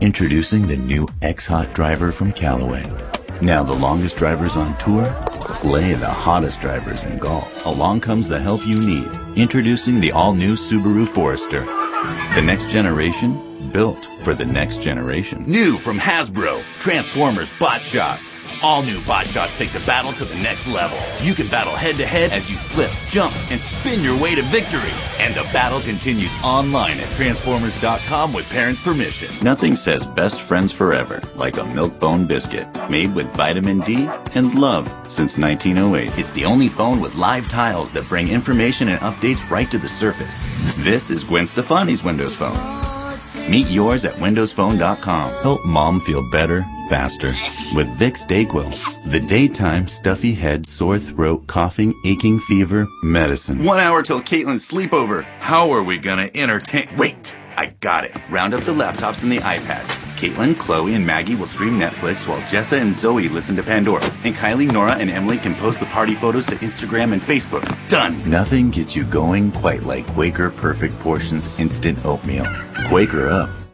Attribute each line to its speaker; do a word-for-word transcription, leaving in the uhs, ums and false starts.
Speaker 1: Introducing the new X-Hot driver from Callaway. Now the longest drivers on tour play the hottest drivers in golf. Along comes the help you need. Introducing the all-new Subaru Forester. The next generation, built for the next generation. New from Hasbro, Transformers Bot Shots. All new Bot Shots take the battle to the next level. You can battle head-to-head as you flip, jump, and spin your way to victory. And the battle continues online at Transformers dot com with parents' permission. Nothing says best friends forever like a Milk-Bone biscuit made with vitamin D and love since nineteen oh eight. It's the only phone with live tiles that bring information and updates right to the surface. This is Gwen Stefani's Windows Phone. Meet yours at Windows Phone dot com. Help mom feel better, faster with Vicks DayQuil. The daytime stuffy head, sore throat, coughing, aching fever medicine. One hour till Caitlin's sleepover. How are we gonna entertain? Wait, I got it. Round up the laptops and the iPads. Caitlin, Chloe, and Maggie will stream Netflix while Jessa and Zoe listen to Pandora. And Kylie, Nora, and Emily can post the party photos to Instagram and Facebook. Done! Nothing gets you going quite like Quaker Perfect Portions Instant Oatmeal. Quaker up.